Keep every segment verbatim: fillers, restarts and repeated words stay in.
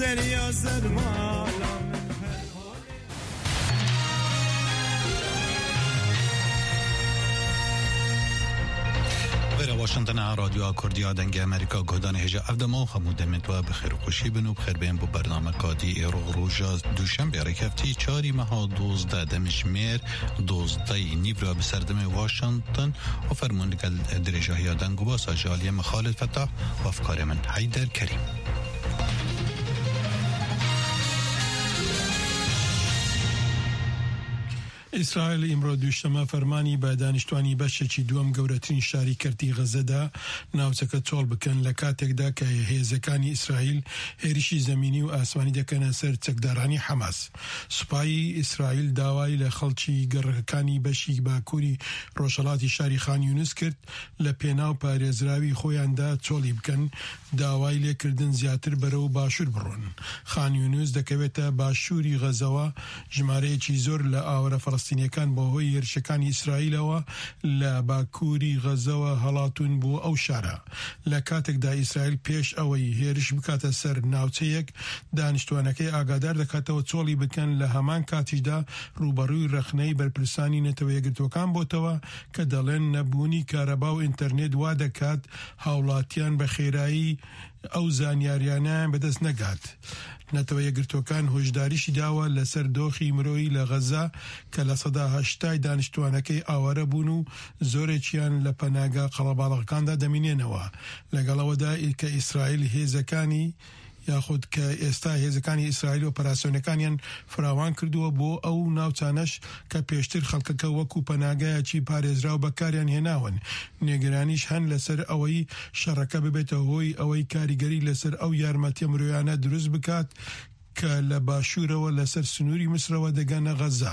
دریا زرما واشنطن رادیو کردیا دنگ امریکا گودان هجا افدما خمود متوا بخیر و خوشی بنو بخیر بین بو برنامه کادی ایرو روژا دوشنبه رکفتی چاری مها دوزده دمشمیر دوزده نیورا بسردم واشنطن و فرموندگل درجه های دنگو باس جالی مخالد فتح و افکار من حیدر کریم. اسرائیل امروز دوشنبه فرمانی با دانشتوانی بەشێکی دووەم گەورەترین شاری کردی غەزەدا ناوچەکە تۆڵ بکەن لە کاتێکدا کە هێزەکانی ئیسرائیل هێرشی زەمینی و ئاسمانی دەکەنە سەر چەکدارانی حەماس. سوپایی ئیسرائیل داوای لە خەڵکی گەڕەکانی بەشی باکووری ڕۆژهەڵاتی شاری خان یونس کرد لە پێناو پارێزراوی خۆیاندا چۆڵی بکەن داوای لێکردن زیاتر بەرەو باشوور بڕۆن. خان یونس دەکەوێتە باشووری غەزەوە ژمارەیەکی زۆر لە ئاوەرە فەڵەستینیەکان بە هۆی هێرشەکانی ئیسرائیلەوە لە باکووری غەزەوە هەڵاتون بۆ ئەو شارە. لە کاتێکدا ئیسرائیل پێش ئەوەی هێرش بکاتە سەر ناوچەیەک دانیشتوانەکەی ئاگادار دەکاتەوە چۆڵی بکەن لە هەمان کاتیشدا ڕوبەڕووی رەخنەی بەرپرسانی نەتەوە یەکگرتوەکان بۆتەوە کە دەڵێن نەبوونی کارەبا و ئینتەرنێت وا دەکات هاوڵاتیان بە خێرایی ئەو زانیاریانیان بەدەست نەگات. نەتەوە یەکگرتوەکان هۆشداریشی داوە لەسەر دۆخی مرۆیی لە غەزا کە لە سەدا هەشتای دانیشتوانەکەی ئاوارە بوون و زۆرێکیان لە پەناگا قەڵەباڵغەکاندا دەمینێنەوە لەگەڵەوەدا کە ئیسرائیل هێزەکانی یاخود کە ئێستا هێزەکانی ئیسرائیل و ئۆپەراسیۆنەکانیان فراوان کردووە بۆ ئەو ناوچانەش کە پێشتر خەڵکەکە وەکو پەناگایەکی پارێزراو بەکاریان هێناون. نێگرانیش هەن لەسەر ئەوەی شەڕەکە ببێتە هۆی ئەوەی کاریگەری لەسەر ئەو یارمەتیە مرۆیانە دروست بکات کە لە باشوورەوە لەسەر سنووری مسرەوە دەگەنە غەزا.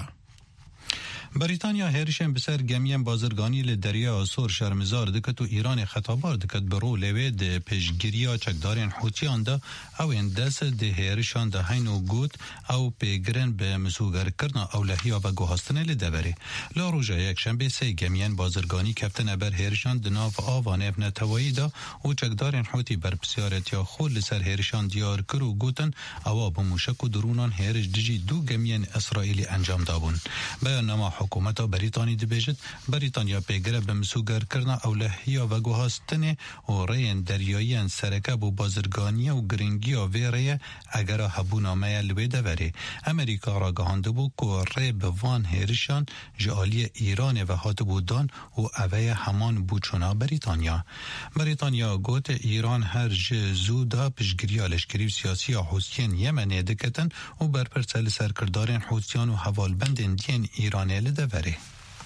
بریتانیا هێرشên bi ser gemiyên bazirganî li derya Sor şermizar diket û Îranê xetabar diket bi rû lêvê di pêşgiriya çekdarên Hûtiyan de ewên dest di hêrişan de heyn û got ew pêgirin bi misûgerkirina ewlehiya veguhastinê li deverê. Li roja yekşembê sê gemiyên bazirganî keftine ber hêrişan di nav ava nêvnetewayî de û çekdarên Hûtî berpirsiyaretiya xwe li ser hêrişan diyar kir û gotin ewa bi mûşek û drûnan hêriş dijî du gemiyên İsraîlî encam dabûn. Beyannama حکومتا بریتانی دبیجد بریتانیا پیگره به مسوگر کرنا اولهیا و گوهاستنه و ریان دریاییان سرکب و بازرگانی و گرنگی و ویره اگر هبونامه لوی دوری. امریکا را گهانده بو که ری بوان هیرشان جالی ایران و هات بودان و اوه همان بوچونا بریتانیا. بریتانیا گوت ایران هر جزودا پشگریا لشکری و سیاسی حوثیان یمنی دکتن و برپرسل سرکردارین حوثیان و حوالبندین دین ایرانی لدوری.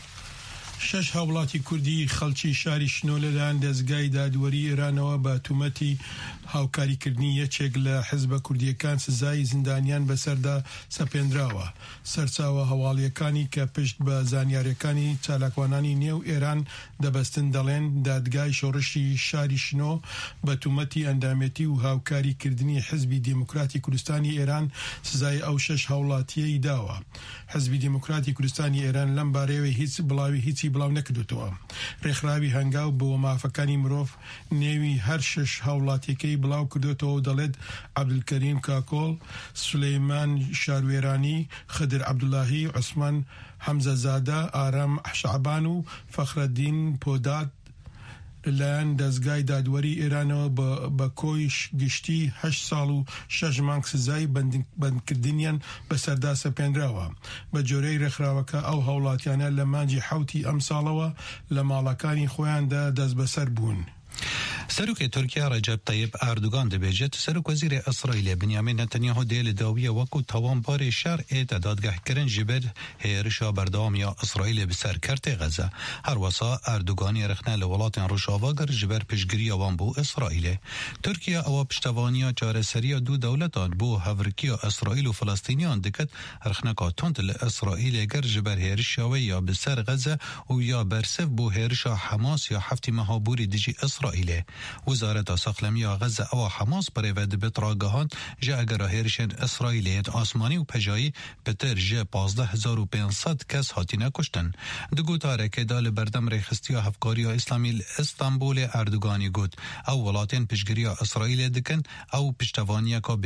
شش هاوڵاتی کوردی خەڵکی شاری شنۆ لەلایەن دەستگای دادوەری ئێرانەوە بە تومەتی هاوکاریکردنی یەکێک لە حیزبە کوردیەکان سزای زیندانیان بەسەردا سەپێنراوە. سەرچاوە هەواڵیەکانی کە پشت بە زانیاریەکانی چالاکوانانی نێو ئێران دەبەستن دەڵێن دادگای شۆڕشی شاری شنۆ بە تومەتی ئەندامەتی و هاوکاریکردنی حیزبی دیموکراتی کوردستانی ئێران سزای ئەو شش هاوڵاتیەی داوە. حیزبی دیموکراتی کوردستانی ئێران لەم بارەیەوە هیچ بڵاوی هیچی بڵاو نەکردوتەوە. ڕێکخراوی هەنگاو بۆ مافەکانی مرۆڤ نێوی هەر شش هاوڵاتیەکەی بڵاو کردوتەوە و دەڵێت عەبدولکەریم کاکۆڵ، سولەیمان شاروێرانی، خدر عەبدوڵاهی، عوسمان حەمزەزادە، ئارام شەعبان و فەخرەدین پۆداد لەلایەن دەستگای دادوەری ئێرانەوە بە کۆی گشتی هەشت ساڵ و شەش مانگ سزای بەندکردنیان بەسەردا سەپێنراوە. بە جۆرەی ڕێکخراوەکە ئەو هاوڵاتیانە لە مانجی حەوتی ئەم ساڵەوە لە ماڵەکانی خۆیاندا دەست بەسەر بوون. سروک ترکیه رجب طیب اردوغان دبیجت سروک وزیر اسرائیل بنیامین نتانیاهو دیل داویه وکو توانبار شرع دادگاه کرن جبر هیرشا بردام یا اسرائیل بسر کرت غزه. هر وسا اردوغانی رخنه لولات روشاواگر جبر پشگیری وان بو اسرائیل. ترکیه او پشتوانیا چارەسەریە دو دولتان بو هەورکیە اسرائیل و فلسطینیان دکت رخنه کاتوند لاسرائیل گر جبر هیرشاوی یا بسر غزه و یا برسف بو هیرشا حماس یا هفتی مهابوری دیجی اسرائیل. وزارت ساخلمی غزه او حماس برای ود بتراگهان جا اگر هیرشن اسرائیلیت آسمانی و پجایی پتر جا پانزده هزار و پانصد کس هاتینه کشتن. دگو تارکه دال بردم ریخستی و هفکاری اسلامی استانبول اردوگانی گود او ولاتین پشگیری اسرائیل دکن او پشتوانی که